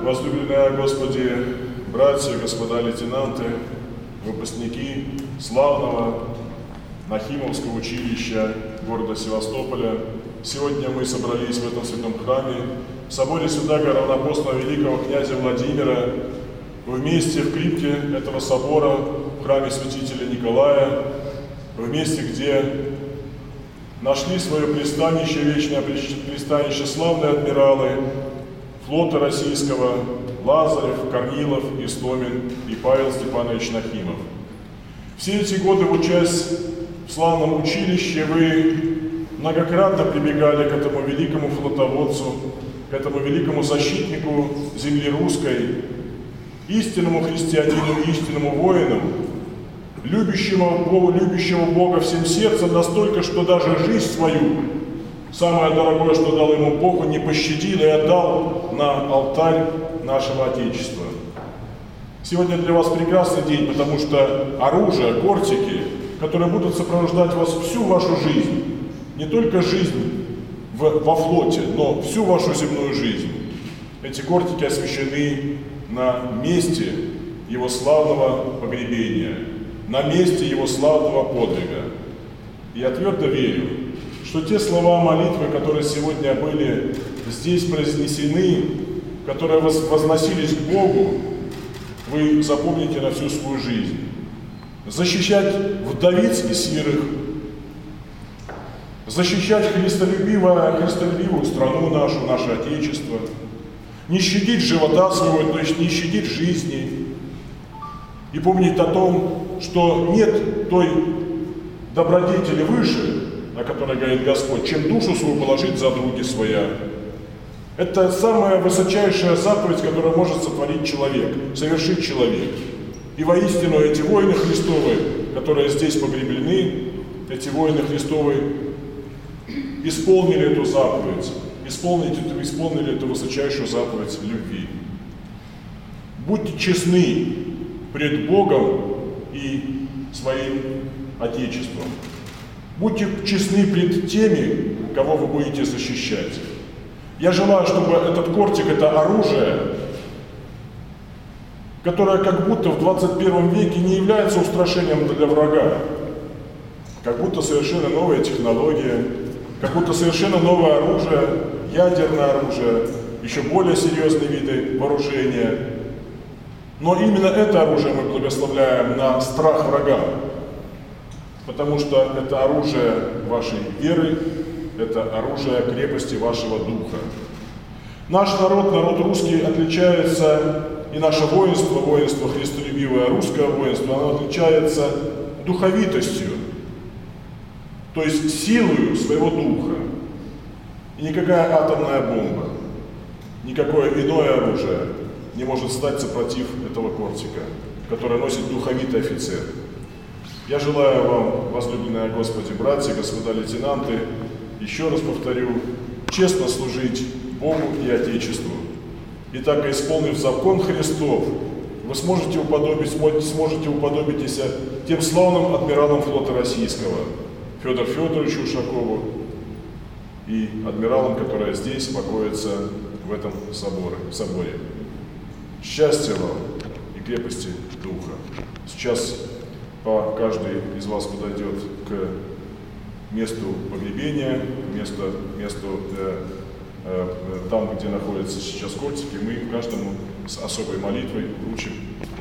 Возлюбленные Господи, братья, господа лейтенанты, выпускники славного Нахимовского училища города Севастополя, сегодня мы собрались в этом святом храме, в соборе Святаго Равноапостольного Великого князя Владимира, вместе в крипте этого собора, в храме святителя Николая, в месте, где нашли свое пристанище, вечное пристанище славные адмиралы флота российского Лазарев, Корнилов, Истомин и Павел Степанович Нахимов. Все эти годы, учась в славном училище, вы многократно прибегали к этому великому флотоводцу, к этому великому защитнику земли русской, истинному христианину, истинному воину, любящего Бога всем сердцем настолько, что даже жизнь свою, самое дорогое, что дал ему Богу, не пощадил и отдал на алтарь нашего Отечества. Сегодня для вас прекрасный день, потому что оружие, кортики, которые будут сопровождать вас всю вашу жизнь, не только жизнь во флоте, но всю вашу земную жизнь. Эти кортики освящены на месте его славного погребения, на месте его славного подвига. И я твердо верю, что те слова молитвы, которые сегодня были здесь произнесены, которые возносились к Богу, вы запомните на всю свою жизнь. Защищать вдовиц и сирых, защищать христолюбивую страну нашу, наше Отечество, не щадить живота своего, то есть не щадить жизни, и помнить о том, что нет той добродетели выше, о которой говорит Господь, чем душу свою положить за други своя. Это самая высочайшая заповедь, которую может сотворить человек, совершить человек. И воистину эти воины Христовы, которые здесь погреблены, эти воины Христовы исполнили эту заповедь, исполнили эту высочайшую заповедь любви. Будьте честны пред Богом и своим Отечеством. Будьте честны пред теми, кого вы будете защищать. Я желаю, чтобы этот кортик, это оружие, которое как будто в 21 веке не является устрашением для врага, как будто совершенно новая технология, как будто совершенно новое оружие, ядерное оружие, еще более серьезные виды вооружения. Но именно это оружие мы благословляем на страх врага, потому что это оружие вашей веры, это оружие крепости вашего духа. Наш народ русский, отличается, и наше воинство христолюбивое русское воинство, оно отличается духовитостью, то есть силою своего духа. И никакая атомная бомба, никакое иное оружие не может стать сопротив этого кортика, который носит духовитый офицер. Я желаю вам, возлюбленные Господи, братья, господа лейтенанты, еще раз повторю, честно служить Богу и Отечеству. И так, исполнив закон Христов, вы сможете уподобитесь тем славным адмиралам флота российского, Федору Федоровичу Ушакову и адмиралам, которые здесь покоятся в этом соборе. Счастья вам и крепости духа. Сейчас каждый из вас подойдет к месту погребения, месту там, где находятся сейчас кортики, мы каждому с особой молитвой вручим